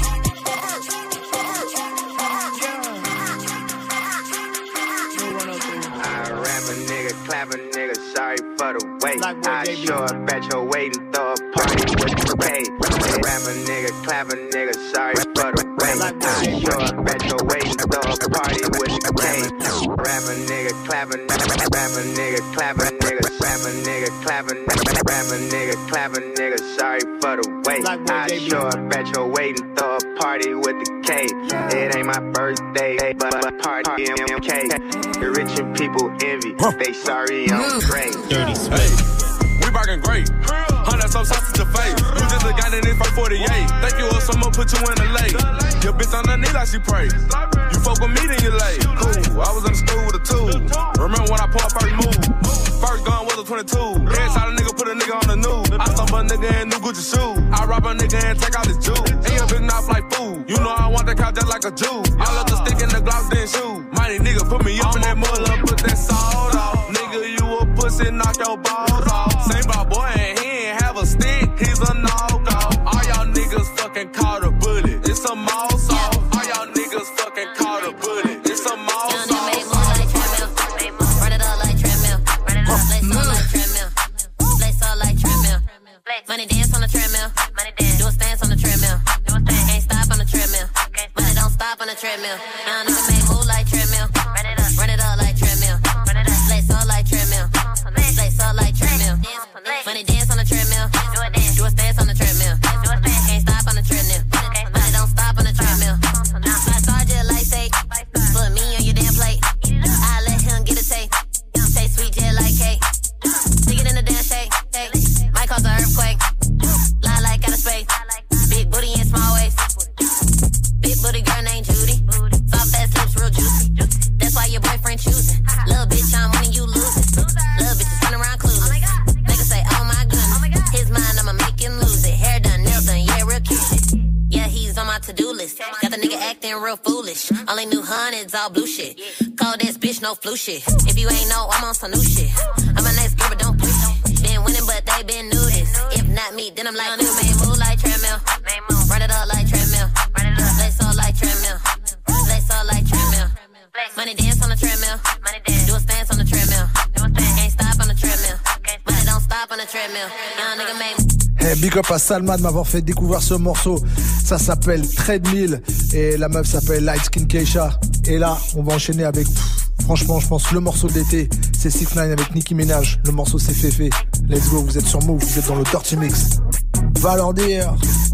Clap a nigga, sorry for the wait. I sure bet you're waiting, throw a party with the pay. Rap a nigga, clap a nigga, sorry for the wait. I sure bet you're waiting, throw a party with the pay. Rap a nigga, clap a nigga, rap a nigga, clap a nigga, rap a nigga, clap a nigga, rap a nigga, clap a nigga, sorry for the wait. I sure bet you're waiting, throw a party with the K. It ain't my birthday, but party MK. The rich and people envy, they sorry I'm great. Dirty Swift. Hey, we bargain great. 100 some sauce to face. You just a guy in this fight 48. Thank you or someone put you in the lake. Your bitch on her knee like she pray. You fuck with me then you late. Cool, I was in the school with a tool. Remember when I pulled first move? First gun was a 22. Every time a nigga put a nigga on the news. I stumble a nigga in new Gucci shoes. I rob a nigga and take out his jewels. And your bitch not like food. You know I want that couch just like a Jew. I love the stick in the Glock then shoot. Mighty nigga put me up in that mud, put that salt off. Nigga, you a pussy, knock your balls off. Same by boy and he ain't have a stick, he's a knock-off. All y'all niggas fucking caught a bullet. It's a mouse off. All y'all niggas fucking caught a bullet. It's a mouse off. Run it up like treadmill. Run it up, lace up like treadmill. Lace up like treadmill. Money dance on the treadmill. Do a stance on the treadmill. Can't stop on the treadmill. Money don't stop on the treadmill. Young nigga make move like treadmill. Run it up like treadmill. Lace up like treadmill. Lace up like treadmill. Money dance on the treadmill. Do a stance on the treadmill. Can't stop on the treadmill. Money don't stop on the treadmill. I charge it like steak. Put me on your damn plate. I let him get a taste. Taste sweet jet like cake. Stick it in the damn shake. Might cause an earthquake. Lie like out of space. Big booty and small waist. Big booty girl named Judy. Soft ass lips real juicy. That's why your boyfriend choosing. Little bitch, I'm winning, you losing. Little bitches run around clueless. Niggas say, oh my goodness. His mind, I'ma make him lose it. Hair done, nails done, yeah, real cute shit. Yeah, he's on my to-do list. Got the nigga acting real foolish. Only new hundreds, all blue shit. Call this bitch no flu shit. If you ain't know, I'm on some new shit. I'm a nice girl, but don't push it. Been winning, but they been new this. If not me, then I'm like, nigga made move like treadmill. Run it up like treadmill. Lace up like treadmill. Lace up like treadmill. Money dance on the treadmill. Do a stance on the treadmill. Can't stop on the treadmill. Money don't stop on the treadmill. Young nigga made. Hey, big up à Salma de m'avoir fait découvrir ce morceau. Ça s'appelle Treadmill et la meuf s'appelle Light Skin Keisha. Et là, on va enchaîner avec, franchement, je pense le morceau d'été, c'est 6ix9ine avec Nicki Minaj. Le morceau c'est Féfé. Let's go, vous êtes sur Move, vous êtes dans le Dirty Mix. Valandier.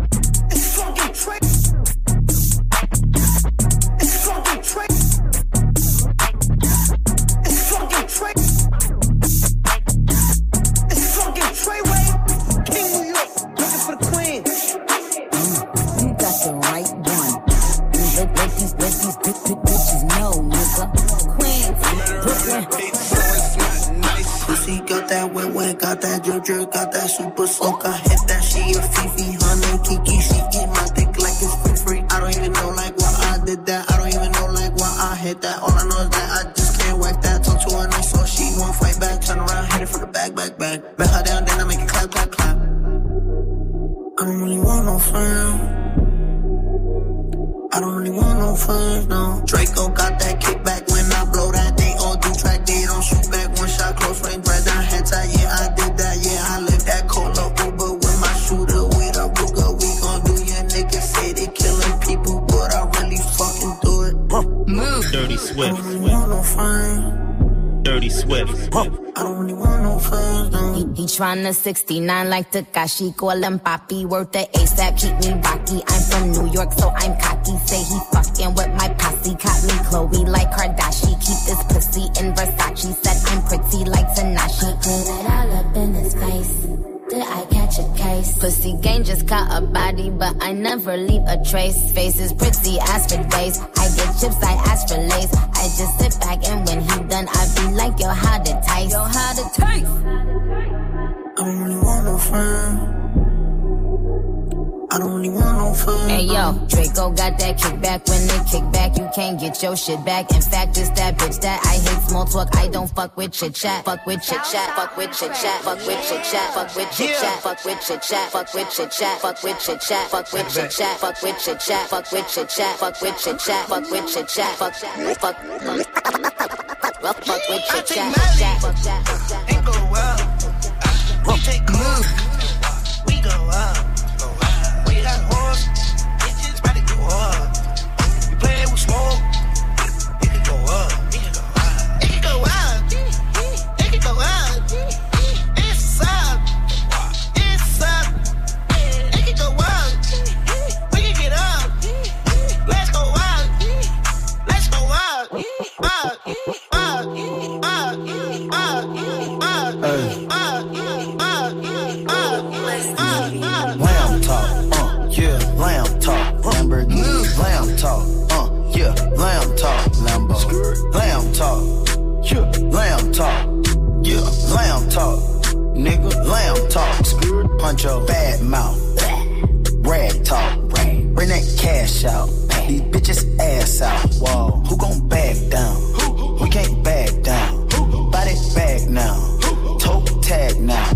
Got that JoJo, got that super soak. I hit that, she a Fifi, honey, Kiki. She eat my dick like it's free. I don't even know like why I did that. I don't even know like why I hit that. All I know is that I just can't wipe that. Talk to her nice so she won't fight back. Turn around, hit it for the back. Bet her down, then I make it clap. I don't really want no friends. I don't really want no friends, no. Draco got that kickback when I blow that. They all do track, they don't shoot back. One shot, close range, right down, head tight, yeah, I did. Swift. want no friends. Dirty Swift. I don't really want no friends. No. He tryna 69 like Takashi, call him Papi, worth the ASAP, keep me rocky. I'm from New York, so I'm cocky. Say he fucking with my posse, caught me Chloe like Kardashian. Keep this pussy in Versace, said I'm pretty like Tanashi. Put it all up in his face. Did I catch a case? Pussy gang just caught a body, but I never leave a trace. Face is pretty, ask for days. I get chips, I ask for lace. I just sit back and when he done, I be like, yo, how to taste? Yo, how to taste? I don't really want no friends. I don't really want no friends. Hey yo, Draco got that kickback. When they kick back, you can't get your shit back. In fact, it's that bitch that I hate small talk. I don't fuck with chit chat. Fuck with chit chat. Fuck with chit chat. Fuck with chit chat. Fuck with chit chat. Fuck with chit chat. Fuck with chit chat. Fuck with chit chat. Fuck with chit chat. Fuck with chit chat. Fuck with chit chat. Fuck with chit chat. Fuck with chit chat. Fuck with chit chat. And go up. We take move. We go up. We got horse. Bitches about to go up. We play with smoke. It can go up. It can go up. It can go up. It can go up. It's up. It's up. It can go up. We can get up. Let's go up. Let's go up. Lamb talk, yeah, lamb talk, Lamborghini, lamb talk, yeah, lamb talk, Lambo, lamb talk, yeah, lamb talk, yeah, lamb talk, nigga, lamb talk, Puncho, bad mouth, rag talk, bring that cash out, these bitches ass out, whoa, who gon' back down, we can't back down, body bag now, toe tag now,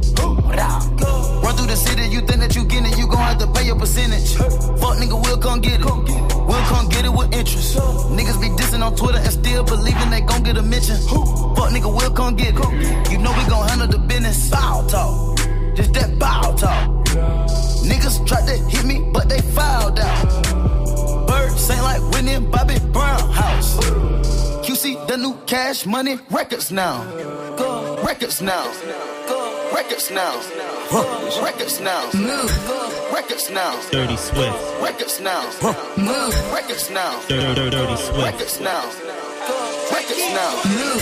run through the city, you think that you get it, you gon' have to pay your percentage. Fuck nigga, we'll come get it. We'll come get it with interest. Niggas be dissing on Twitter and still believing they gon' get a mention. Fuck nigga, we'll come get it. You know we gon' handle the business. Bow talk, just that bow talk. Niggas tried to hit me, but they fouled out. Birds ain't like Whitney and Bobby Brown house. QC, the new Cash Money records now. Records now. Records now. Records now. Records now. Dirty Swift. Records now. Records now. Dirty Swift. Records now. Records now.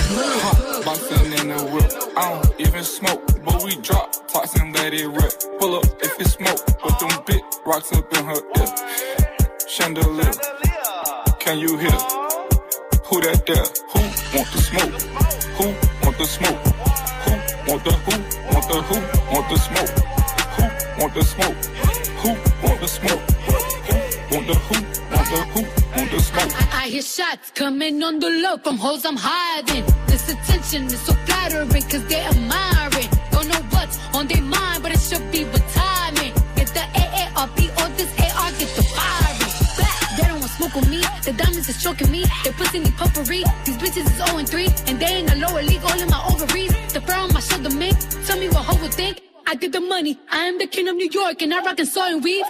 Boxing in the whip. I don't even smoke, but we drop tops and let it rip. Pull up if it's smoke, put them big rocks up in her ear. Chandelier. Can you hear? Who that there? Who want the smoke? Who want the smoke? Who want the who? Want the who? Want the smoke? Who want the smoke? Who want the smoke? Who want the who? Want the who? Want the smoke? I hear shots coming on the low from hoes I'm hiding. This attention is so flattering cause they admiring. Don't know what's on their mind, but it should be with timing. Get the AARP or this AR, get the firing. They don't want smoke with me, the diamonds is choking me. They pussy me potpourri, these bitches is 0-3. And they in the lower league, all in my ovaries. The fur on my shoulder mink, tell me what hoe would think. I get the money, I am the king of New York, and I rock and soy and weave.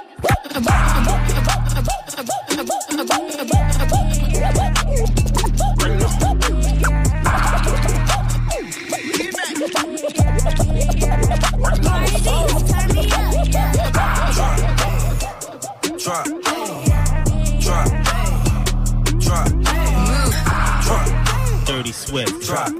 Drop. Dirty Swift. Drop.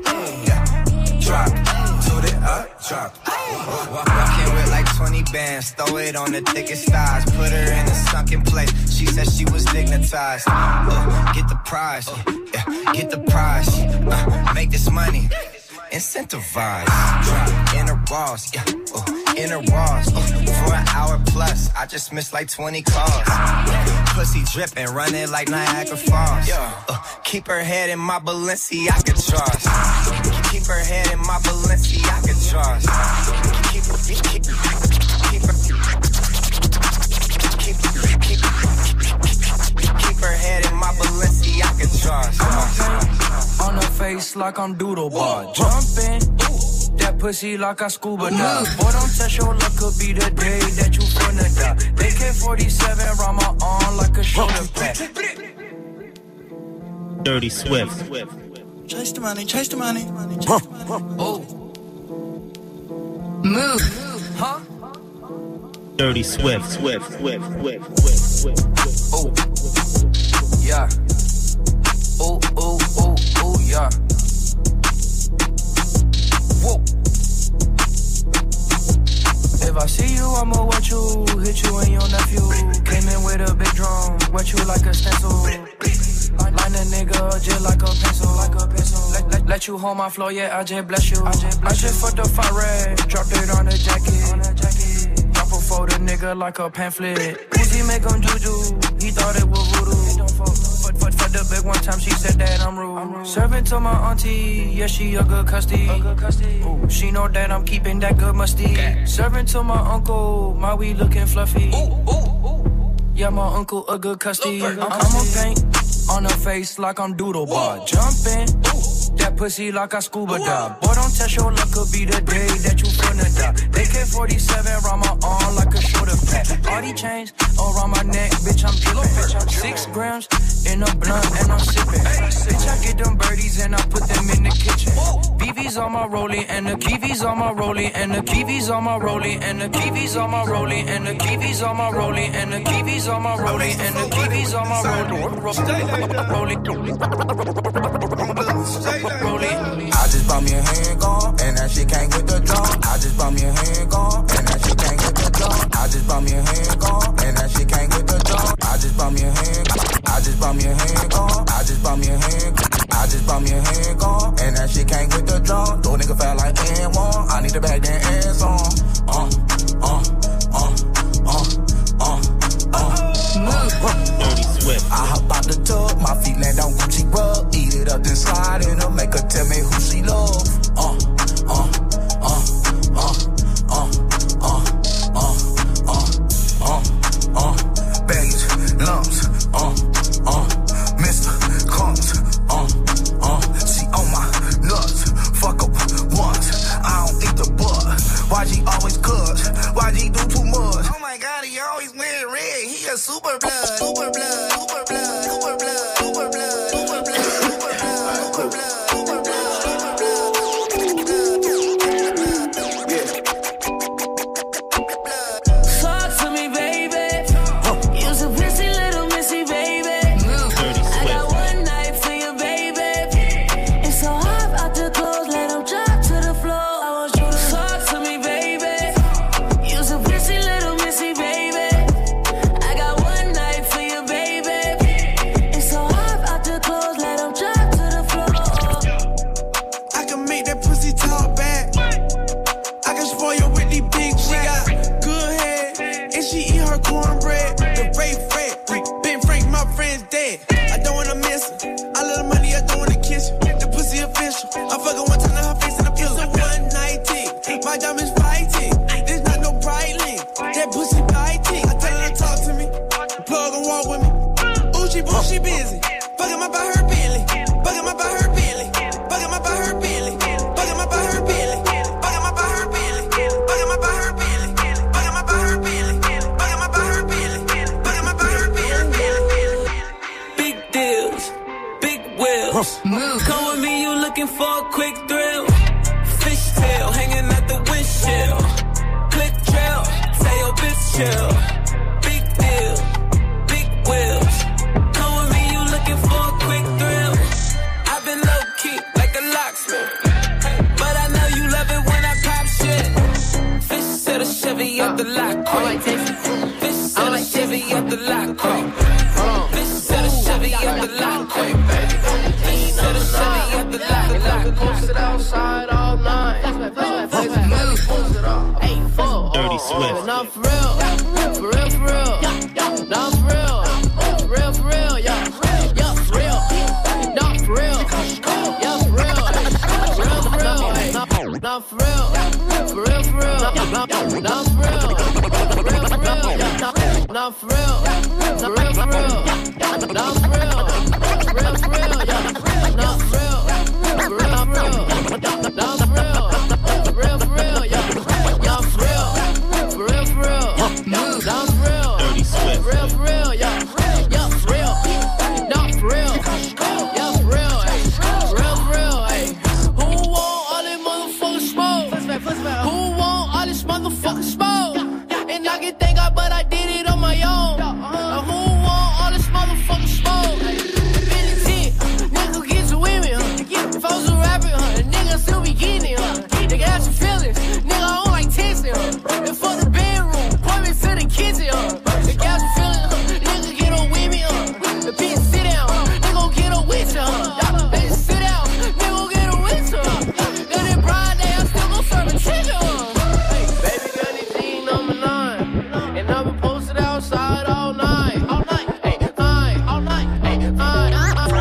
Toot it up, drop. Walking with like 20 bands, throw it on the thickest thighs. Put her in a sunken place. She said she was dignitized. Get the prize, get the prize. Make this money. Incentivize. In a Ross, in a Ross. For an hour plus, I just missed like 20 calls. Pussy dripping, running like Niagara Falls. Keep her head in my Balenciaga drawers. Keep her head in my Balenciaga drawers. Keep her head in my Balenciaga drawers. On her face like I'm doodle bar. Jumping, that pussy like I scuba dive. Boy, don't test your luck, could be the day that you finna die. AK-47 round my arm like a shoulder pad. Dirty Swift. Chase the money, chase the money. Oh. Move. Huh? Dirty Swift. Oh. Yeah. Oh, oh, oh, oh, yeah. Whoa. If I see you, I'ma watch you, hit you and your nephew. Came in with a big drum, wet you like a stencil. Line a nigga just like a pencil, Let you hold my flow, yeah, I just bless you. I just fucked the fire red, dropped it on the jacket. Drop a for the nigga like a pamphlet. Pussy make him juju, he thought it was voodoo. For the big one time, she said that I'm rude. Serving to my auntie, yeah, she a good custody. Ooh, she know that I'm keeping that good musty. Serving to my uncle, my weed looking fluffy. Yeah, my uncle a good custody. I'm a paint on her face like I'm doodle bar. Jumping, that pussy like I scuba dive. Boy, don't test your luck, could be the day that you finna die. AK-47 around my arm like a shoulder pad. All these chains around my neck, bitch, I'm drippin'. 6 grams in a blunt and I'm sippin'. Bitch, I get them birdies and I put them in the kitchen. BV's on my rollie and the Kiwis on my rollie and the Kiwis on my rollie and the Kiwis on my rollie and the Kiwis on my rollie and the Kiwis on my rollie and the Kiwis on my rollie. I just bought me a handgun, and that shit came with the drum. I just bought me a handgun, and that shit came with the drum. I just bought me a handgun, and that shit came with the drum. I just bought me a handgun. I just bought me a handgun. I just bought me a handgun. I just bought me a handgun, and that shit came with the drum. Throw nigga fat like N1. I need to back that ass on. Dirty Swift. I hop out the tub, my feet land on Gucci rug. Eat it up, then slide in her, make her tell me who she love. Baggage, lumps, Mr. Clumps, she on my nuts, fuck up once, I don't eat the butt. Why she always cuss? Why she do too much? Oh my God, he always wearing red, he a super blood, super blood, super blood, super blood, super blood, super blood, super blood, super blood. Come with me, you looking for a quick thrill. Fishtail hanging out the windshield. Click trail, tell your bitch chill. Big deal, big wheels. Come with me, you looking for a quick thrill. I've been low key like a locksmith, but I know you love it when I pop shit. Fish said a Chevy up the lot quick. Fish said a Chevy up the lot quick. Fish said a Chevy up the lot quick. Posted outside all night. Dirty Swift. Nah, for real. For real, for real. Nah, for real. For real, for real. Yeah, for real. Nah, for real. Yeah, for real. For real, for real. Nah, for real. For real, for real. Nah, for real. For real, for real. Nah, for real. For real, for real. Nah, for real. For real, for real. Yeah, nah, for real. For real, for real, nah, for real, for real, for real, yeah, for real, for real, for real, nah, for real, Dirty Swift. for real, for real, yeah, for real, nah, for real, yeah, for ride all night, all night, ay, ay, all night, ay, ay.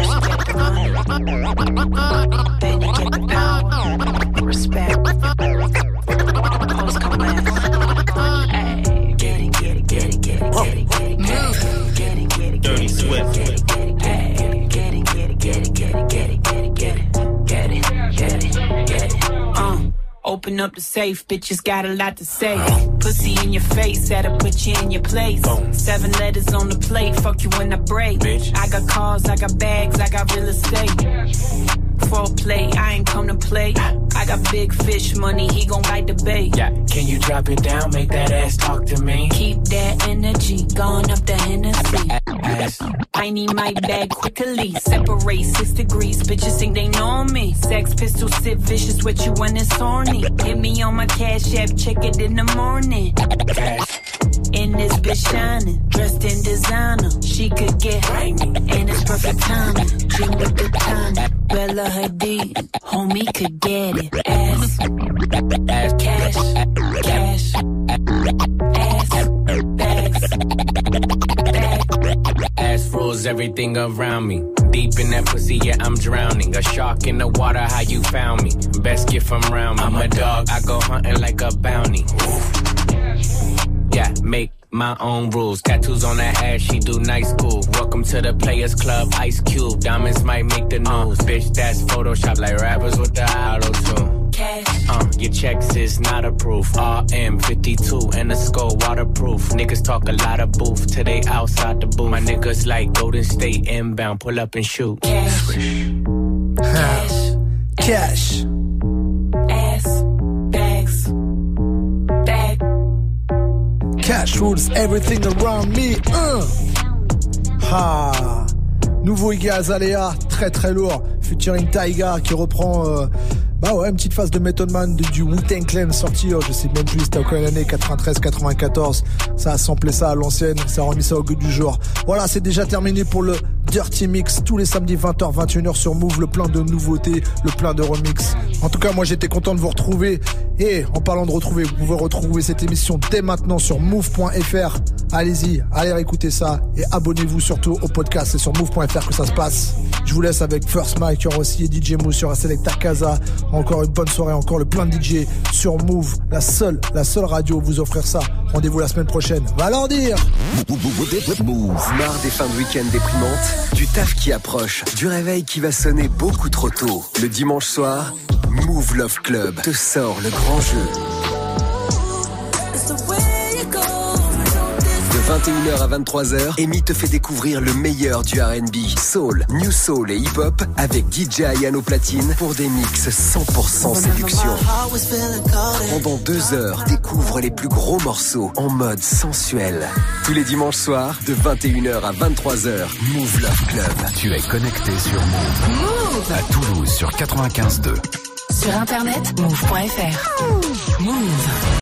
Then you get the power, respect. Hoes come in. Ay, get it, get it, get it, get it, get it, get it, get it, get it, get it, Dirty Swift. get it, get it, get it, get it, get it, get it, get it, get it, get it, get it, get it, get it. Open up the safe, bitches got a lot to say. Pussy in your face, that'll put you in your place. 7 letters on the plate, fuck you when I break. Bitch. I got cars, I got bags, I got real estate. Foreplay, I ain't come to play. I got big fish money, he gon' bite the bait. Yeah, can you drop it down, make that ass talk to me? Keep that energy, going up the Hennessy. I need my bag quickly, separate 6 degrees. Bitches think they know me. Sex pistol, sit vicious with you when it's horny. Hit me on my cash app, check it in the morning. In this bitch shining, dressed in designer. She could get rainy, and it's perfect timing. Dream with the timing. Bella Hadid, homie could get it. Ass, cash, cash, ass, bags, Ass rules everything around me. Deep in that pussy, yeah, I'm drowning. A shark in the water, how you found me? Best gift from round me. I'm a dog, I go hunting like a bounty. Yeah, make my own rules. Tattoos on her ass, she do nice cool. Welcome to the Players Club, Ice Cube. Diamonds might make the news. Bitch, that's Photoshop like rappers with the auto-tune. Your checks is not approved. RM52 and the skull waterproof. Niggas talk a lot of booth till they outside the booth. My niggas like Golden State inbound, pull up and shoot. Cash, cash, ass, bags, bag. Cash rules everything around me. Nouveau Iggy Azalea, très très lourd, featuring Taiga qui reprend une petite phase de Method Man du Wu-Tang Clan sorti, je sais même plus c'était en quelle année, 93-94, ça a samplé ça à l'ancienne, ça a remis ça au goût du jour. Voilà, c'est déjà terminé pour le Dirty Mix, tous les samedis 20h, 21h sur Move, le plein de nouveautés, le plein de remix. En tout cas, moi j'étais content de vous retrouver, et en parlant de retrouver, vous pouvez retrouver cette émission dès maintenant sur move.fr. Allez-y, allez réécouter ça, et abonnez-vous surtout au podcast, c'est sur move.fr que ça se passe. Je vous laisse avec First Mike, il y aura aussi DJ Mou sur Selecta Casa. Encore une bonne soirée, encore le plein de DJ sur Move, la seule radio vous offrir ça. Rendez-vous la semaine prochaine. Va leur dire. Move. Marre des fins de week-end déprimantes, du taf qui approche, du réveil qui va sonner beaucoup trop tôt. Le dimanche soir, Move Love Club te sort le grand jeu. De 21h à 23h, Amy te fait découvrir le meilleur du R&B, soul, new soul et hip-hop avec DJ Ayano Platine pour des mix 100% séduction. Pendant 2 heures, découvre les plus gros morceaux en mode sensuel. Tous les dimanches soirs, de 21h à 23h, Move Love Club. Tu es connecté sur Move. À Toulouse sur 95.2. Sur internet, move.fr. Move.